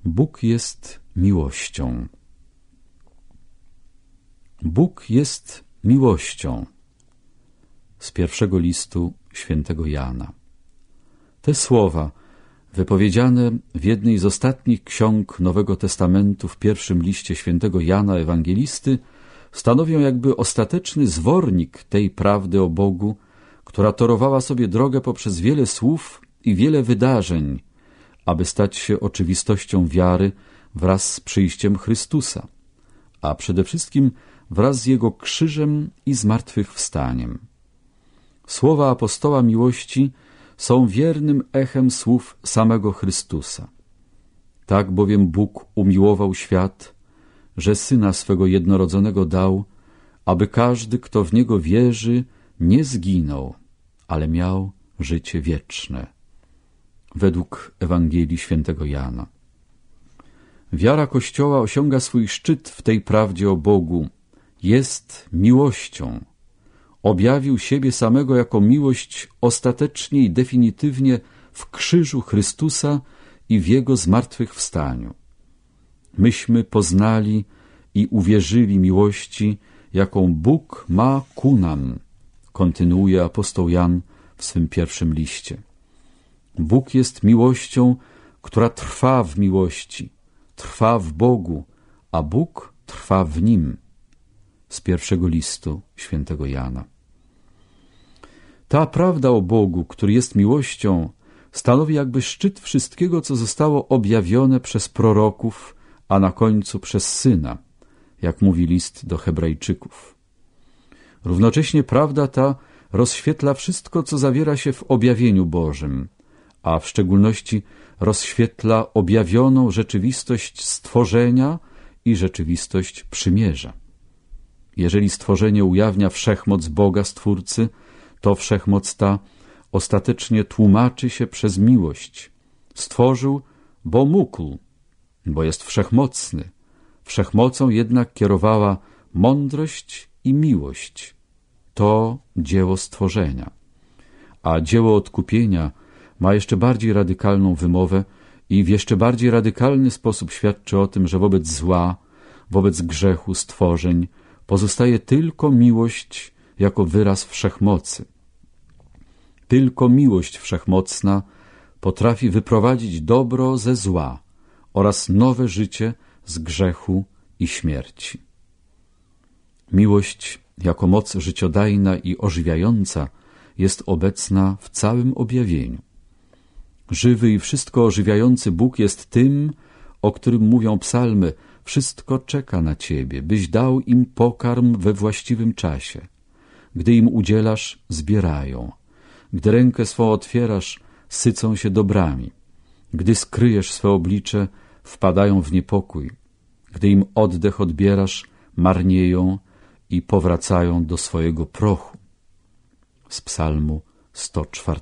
Bóg jest miłością. Bóg jest miłością. Z pierwszego listu świętego Jana. Te słowa, wypowiedziane w jednej z ostatnich ksiąg Nowego Testamentu w pierwszym liście świętego Jana Ewangelisty, stanowią jakby ostateczny zwornik tej prawdy o Bogu, która torowała sobie drogę poprzez wiele słów i wiele wydarzeń, aby stać się oczywistością wiary wraz z przyjściem Chrystusa, a przede wszystkim wraz z Jego krzyżem i zmartwychwstaniem. Słowa apostoła miłości są wiernym echem słów samego Chrystusa. Tak bowiem Bóg umiłował świat, że Syna swego jednorodzonego dał, aby każdy, kto w Niego wierzy, nie zginął, ale miał życie wieczne. Według Ewangelii świętego Jana. Wiara Kościoła osiąga swój szczyt w tej prawdzie o Bogu. Jest miłością. Objawił siebie samego jako miłość ostatecznie i definitywnie w krzyżu Chrystusa i w Jego zmartwychwstaniu. Myśmy poznali i uwierzyli miłości, jaką Bóg ma ku nam, kontynuuje apostoł Jan w swym pierwszym liście. Bóg jest miłością, która trwa w miłości, trwa w Bogu, a Bóg trwa w Nim. Z pierwszego listu świętego Jana. Ta prawda o Bogu, który jest miłością, stanowi jakby szczyt wszystkiego, co zostało objawione przez proroków, a na końcu przez Syna, jak mówi list do Hebrajczyków. Równocześnie prawda ta rozświetla wszystko, co zawiera się w objawieniu Bożym, a w szczególności rozświetla objawioną rzeczywistość stworzenia i rzeczywistość przymierza. Jeżeli stworzenie ujawnia wszechmoc Boga Stwórcy, to wszechmoc ta ostatecznie tłumaczy się przez miłość. Stworzył, bo mógł, bo jest wszechmocny. Wszechmocą jednak kierowała mądrość i miłość. To dzieło stworzenia. A dzieło odkupienia ma jeszcze bardziej radykalną wymowę i w jeszcze bardziej radykalny sposób świadczy o tym, że wobec zła, wobec grzechu stworzeń pozostaje tylko miłość jako wyraz wszechmocy. Tylko miłość wszechmocna potrafi wyprowadzić dobro ze zła oraz nowe życie z grzechu i śmierci. Miłość jako moc życiodajna i ożywiająca jest obecna w całym objawieniu. Żywy i wszystko ożywiający Bóg jest tym, o którym mówią psalmy: wszystko czeka na Ciebie, byś dał im pokarm we właściwym czasie. Gdy im udzielasz, zbierają. Gdy rękę swą otwierasz, sycą się dobrami. Gdy skryjesz swe oblicze, wpadają w niepokój. Gdy im oddech odbierasz, marnieją i powracają do swojego prochu. Z psalmu 104.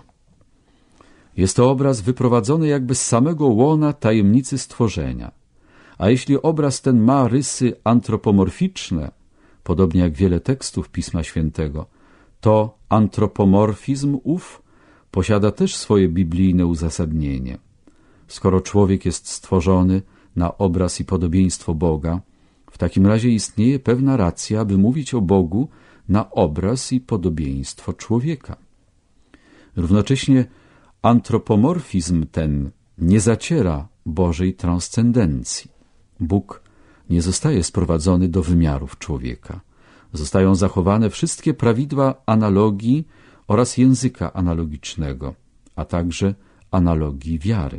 Jest to obraz wyprowadzony jakby z samego łona tajemnicy stworzenia. A jeśli obraz ten ma rysy antropomorficzne, podobnie jak wiele tekstów Pisma Świętego, to antropomorfizm ów posiada też swoje biblijne uzasadnienie. Skoro człowiek jest stworzony na obraz i podobieństwo Boga, w takim razie istnieje pewna racja, aby mówić o Bogu na obraz i podobieństwo człowieka. Równocześnie antropomorfizm ten nie zaciera Bożej transcendencji. Bóg nie zostaje sprowadzony do wymiarów człowieka. Zostają zachowane wszystkie prawidła analogii oraz języka analogicznego, a także analogii wiary.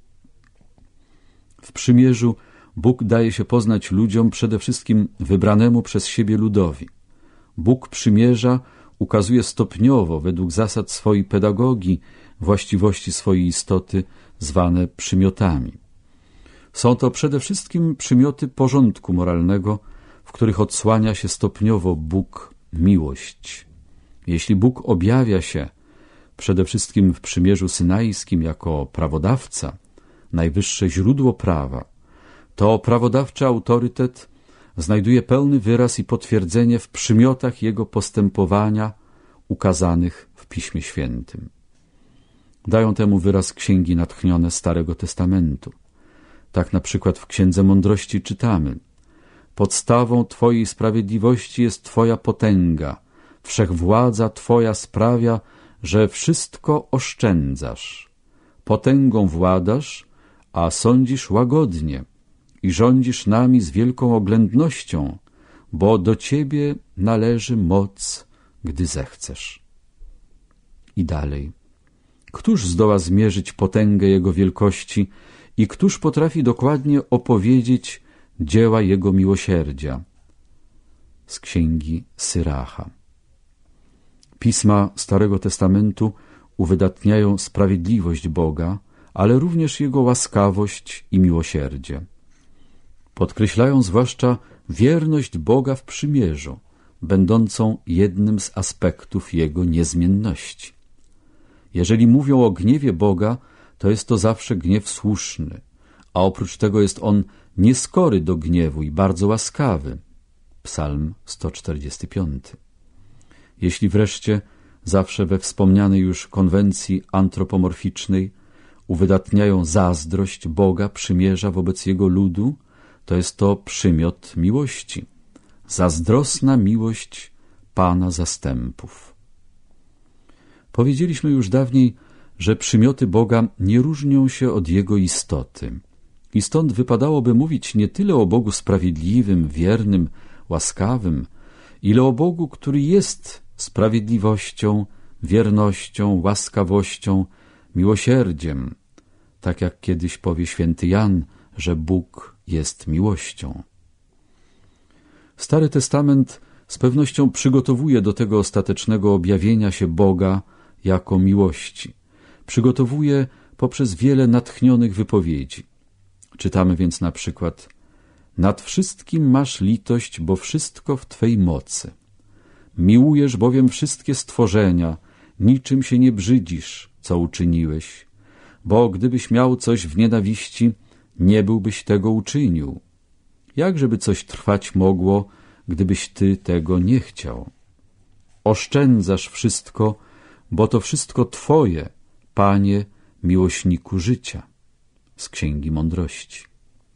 W przymierzu Bóg daje się poznać ludziom, przede wszystkim wybranemu przez siebie ludowi. Bóg przymierza ukazuje stopniowo, według zasad swojej pedagogii, właściwości swojej istoty, zwane przymiotami. Są to przede wszystkim przymioty porządku moralnego, w których odsłania się stopniowo Bóg miłość. Jeśli Bóg objawia się przede wszystkim w przymierzu synajskim jako prawodawca, najwyższe źródło prawa, to prawodawczy autorytet znajduje pełny wyraz i potwierdzenie w przymiotach Jego postępowania ukazanych w Piśmie Świętym. Dają temu wyraz księgi natchnione Starego Testamentu. Tak na przykład w Księdze Mądrości czytamy: podstawą Twojej sprawiedliwości jest Twoja potęga, wszechwładza Twoja sprawia, że wszystko oszczędzasz. Potęgą władasz, a sądzisz łagodnie i rządzisz nami z wielką oględnością, bo do Ciebie należy moc, gdy zechcesz. I dalej. Któż zdoła zmierzyć potęgę Jego wielkości i któż potrafi dokładnie opowiedzieć dzieła Jego miłosierdzia? Z Księgi Syracha. Pisma Starego Testamentu uwydatniają sprawiedliwość Boga, ale również Jego łaskawość i miłosierdzie. Podkreślają zwłaszcza wierność Boga w przymierzu, będącą jednym z aspektów Jego niezmienności. Jeżeli mówią o gniewie Boga, to jest to zawsze gniew słuszny, a oprócz tego jest On nieskory do gniewu i bardzo łaskawy. Psalm 145. Jeśli wreszcie zawsze we wspomnianej już konwencji antropomorficznej uwydatniają zazdrość Boga przymierza wobec Jego ludu, to jest to przymiot miłości, zazdrosna miłość Pana zastępów. Powiedzieliśmy już dawniej, że przymioty Boga nie różnią się od Jego istoty. I stąd wypadałoby mówić nie tyle o Bogu sprawiedliwym, wiernym, łaskawym, ile o Bogu, który jest sprawiedliwością, wiernością, łaskawością, miłosierdziem, tak jak kiedyś powie święty Jan, że Bóg jest miłością. Stary Testament z pewnością przygotowuje do tego ostatecznego objawienia się Boga jako miłości. Przygotowuje poprzez wiele natchnionych wypowiedzi. Czytamy więc na przykład: nad wszystkim masz litość, bo wszystko w Twej mocy. Miłujesz bowiem wszystkie stworzenia, niczym się nie brzydzisz, co uczyniłeś. Bo gdybyś miał coś w nienawiści, nie byłbyś tego uczynił. Jakżeby coś trwać mogło, gdybyś Ty tego nie chciał? Oszczędzasz wszystko, bo to wszystko Twoje, Panie, miłośniku życia. Z Księgi Mądrości.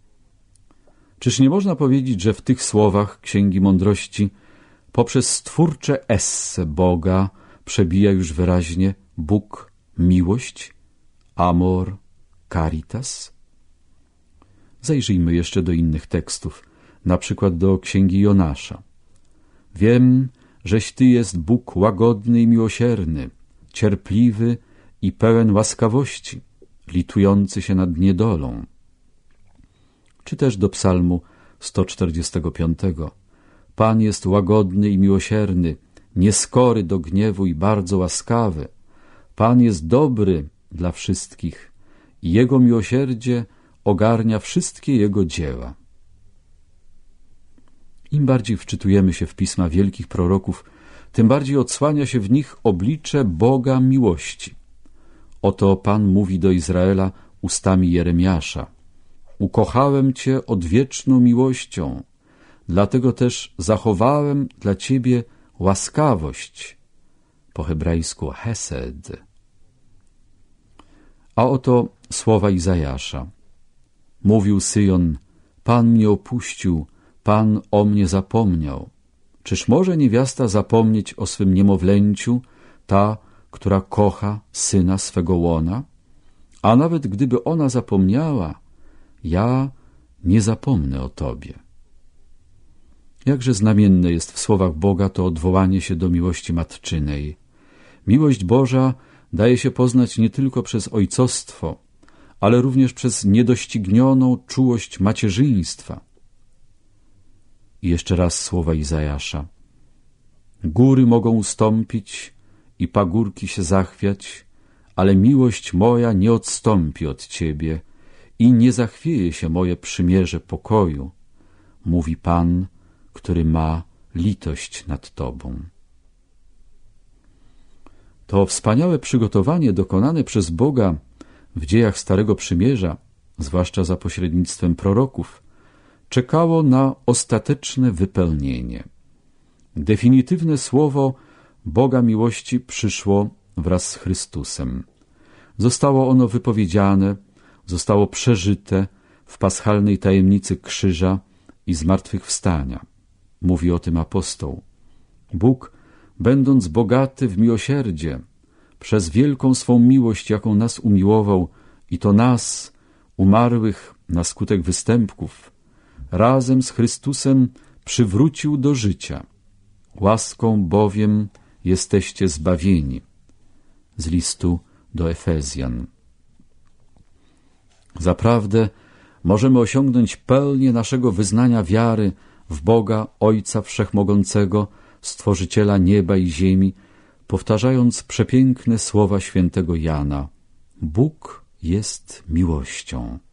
Czyż nie można powiedzieć, że w tych słowach Księgi Mądrości poprzez stwórcze esse Boga przebija już wyraźnie Bóg miłość, amor, caritas? Zajrzyjmy jeszcze do innych tekstów, na przykład do Księgi Jonasza. Wiem, żeś Ty jest Bóg łagodny i miłosierny, cierpliwy i pełen łaskawości, litujący się nad niedolą. Czy też do Psalmu 145. Pan jest łagodny i miłosierny, nieskory do gniewu i bardzo łaskawy. Pan jest dobry dla wszystkich i Jego miłosierdzie ogarnia wszystkie Jego dzieła. Im bardziej wczytujemy się w pisma wielkich proroków, tym bardziej odsłania się w nich oblicze Boga miłości. Oto Pan mówi do Izraela ustami Jeremiasza: ukochałem Cię odwieczną miłością, dlatego też zachowałem dla Ciebie łaskawość, po hebrajsku hesed. A oto słowa Izajasza. Mówił Syjon: Pan mnie opuścił, Pan o mnie zapomniał. Czyż może niewiasta zapomnieć o swym niemowlęciu, ta, która kocha syna swego łona? A nawet gdyby ona zapomniała, ja nie zapomnę o Tobie. Jakże znamienne jest w słowach Boga to odwołanie się do miłości matczynej. Miłość Boża daje się poznać nie tylko przez ojcostwo, ale również przez niedoścignioną czułość macierzyństwa. I jeszcze raz słowa Izajasza. Góry mogą ustąpić i pagórki się zachwiać, ale miłość moja nie odstąpi od Ciebie i nie zachwieje się moje przymierze pokoju, mówi Pan, który ma litość nad Tobą. To wspaniałe przygotowanie dokonane przez Boga w dziejach Starego Przymierza, zwłaszcza za pośrednictwem proroków, czekało na ostateczne wypełnienie. Definitywne słowo Boga miłości przyszło wraz z Chrystusem. Zostało ono wypowiedziane, zostało przeżyte w paschalnej tajemnicy krzyża i zmartwychwstania. Mówi o tym apostoł. Bóg, będąc bogaty w miłosierdzie, przez wielką swą miłość, jaką nas umiłował, i to nas, umarłych na skutek występków, razem z Chrystusem przywrócił do życia. Łaską bowiem jesteście zbawieni. Z listu do Efezjan. Zaprawdę możemy osiągnąć pełnię naszego wyznania wiary w Boga Ojca Wszechmogącego, Stworzyciela nieba i ziemi, powtarzając przepiękne słowa świętego Jana. Bóg jest miłością.